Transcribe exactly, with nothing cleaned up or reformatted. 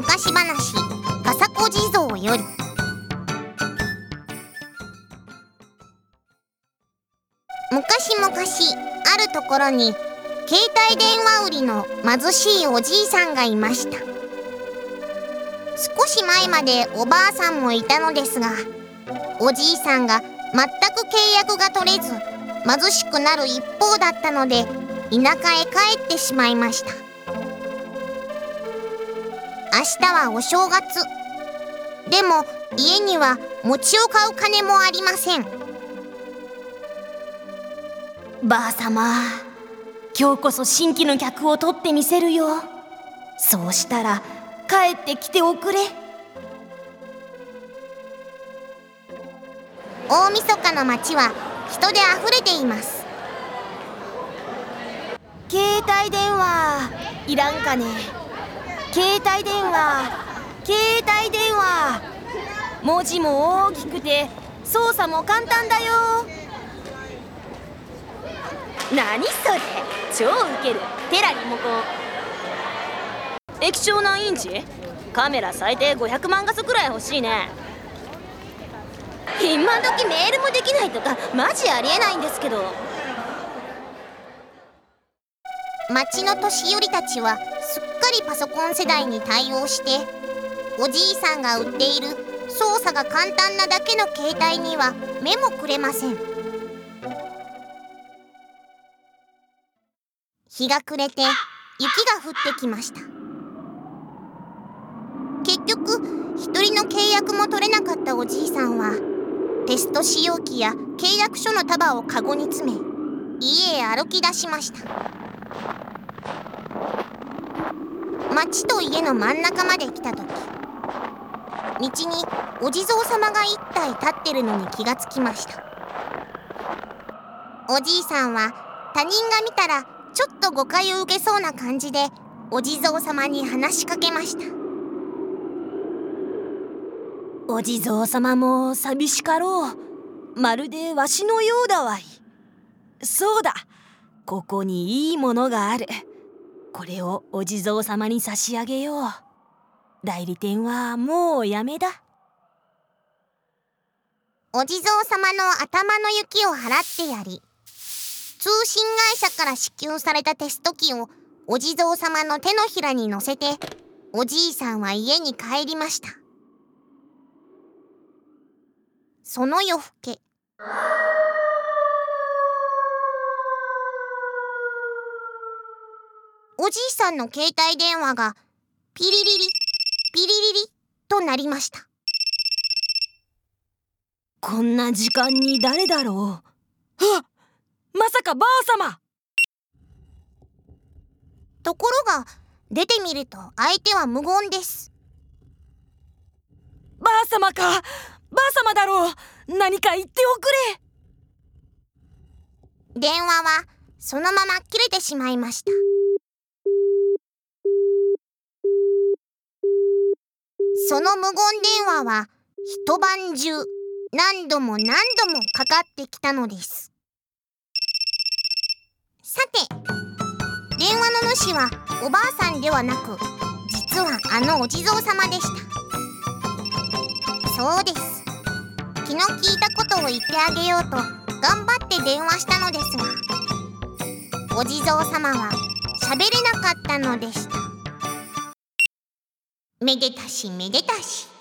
昔話笠子地蔵より。昔々あるところに携帯電話売りの貧しいおじいさんがいました。少し前までおばあさんもいたのですが、おじいさんが全く契約が取れず貧しくなる一方だったので、田舎へ帰ってしまいました。明日はお正月。でも家には餅を買う金もありません。 ばあさま、今日こそ新規の客を取ってみせるよ。そうしたら帰ってきておくれ。 大晦日の街は人であふれています。 携帯電話いらんかね。携帯電話携帯電話文字も大きくて操作も簡単だよ。何それ、超ウケる。テラリモコン液晶何インチ？カメラ最低ごひゃくまん画素くらい欲しいね。今時メールもできないとかマジありえないんですけど。 町の年寄りたちはすっかりパソコン世代に対応して、おじいさんが売っている操作が簡単なだけの携帯には目もくれません。日が暮れて雪が降ってきました。結局一人の契約も取れなかったおじいさんはテスト使用機や契約書の束をカゴに詰め、家へ歩き出しました。町と家の真ん中まで来た時、道にお地蔵様が一体立ってるのに気がつきました。おじいさんは他人が見たらちょっと誤解を受けそうな感じでお地蔵様に話しかけました。 お地蔵様も寂しかろう。まるでわしのようだわい。そうだ、ここにいいものがある。これをお地蔵様に差し上げよう。代理店はもうやめだ。 お地蔵様の頭の雪を払ってやり、通信会社から支給されたテスト機をお地蔵様の手のひらに乗せて、おじいさんは家に帰りました。その夜更け、おじいさんの携帯電話がピリリリピリリリと鳴りました。 こんな時間に誰だろう。はっ、まさかばあさま。 ところが出てみると相手は無言です。 ばあさまか、ばあさまだろう。何か言っておくれ。電話はそのまま切れてしまいました。その無言電話は一晩中何度も何度もかかってきたのです。さて、電話の主はおばあさんではなく、実はあのお地蔵様でした。そうです。気の利いたことを言ってあげようと頑張って電話したのですが、お地蔵様は喋れなかったのでした。めでたしめでたし。